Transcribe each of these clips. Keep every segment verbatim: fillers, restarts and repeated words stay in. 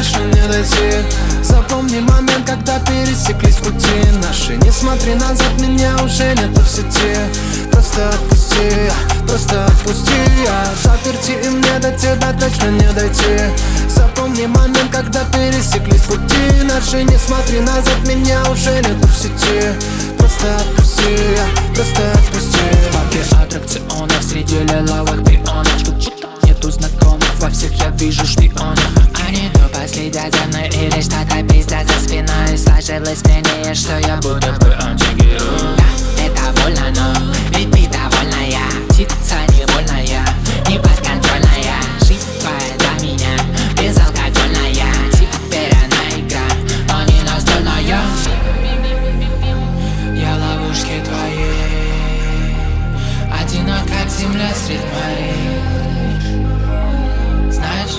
точно не дойти. Запомни момент, когда пересеклись пути наши. Не смотри назад, меня уже нету в сети. Просто отпусти, просто отпусти. Я заперти, и мне до тебя точно не дойти. Запомни момент, когда пересеклись пути наши. Не смотри назад, меня уже нету в сети. Просто отпусти, просто отпусти. Парки аттракционов среди лиловых пионов. Будто нету знакомых, во всех я вижу шпионов. Они тупо следят за мной или что-то пиздят за спиной. Сложилось мнение, что я будто бы антигерой. Да, это больно, но ведь ты довольная. Птица невольная, неподконтрольная, живая до меня, безалкогольная. Теперь она игра, но не настольная. Я ловушки твоей, одинок как земля средь морей. Знаешь,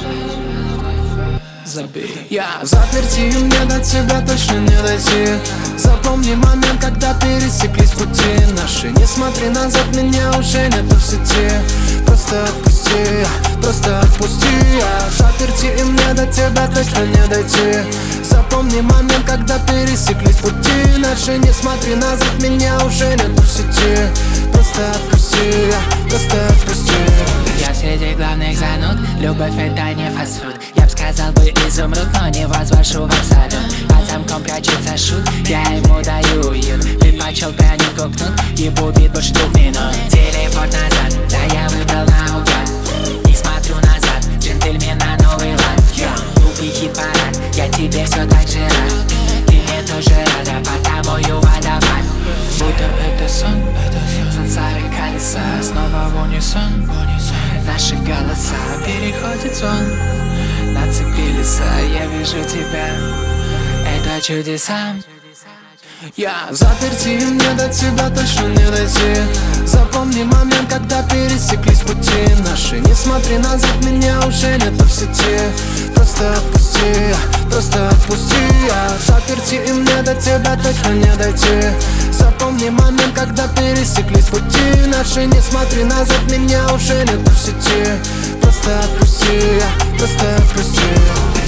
забей. Я заперти, и мне до тебя точно не дойти. Запомни момент, когда пересеклись пути наши. Не смотри назад, меня уже нету в сети. Просто отпусти, просто отпусти. Я заперти, и мне до тебя точно не дойти. Запомни момент, когда пересеклись пути наши. Не смотри назад, меня уже нету в сети. Просто отпусти, просто отпусти. Я среди главных зануд, любовь это не фастфуд. Я б сказал бы изумруд, но не возвожу в абсолют. Под замком прячется шут, я ему даю уют. Предпочел пряник укнут, ебу бит больше двух минут. Телепорт назад, да я выбрал наугад. Не смотрю назад, джентльмен на новый лад. Глупый хит-парад, я тебе все так же рад. Ты мне тоже рада, потому ю водопад. Будто это сон, сансары колеса, снова в унисон. Наши голоса переходят сон. Нацепились, я вижу тебя, это чудеса. Я заперти, и мне до тебя точно не дойти. Запомни момент, когда пересеклись пути наши. Не смотри назад, меня уже нету в сети. Просто отпусти, просто отпусти. Я заперти, и мне до тебя точно не дойти. Запомни момент, когда пересеклись пути наши. Не смотри назад, меня уже нету в сети. Просто отпусти, просто отпусти.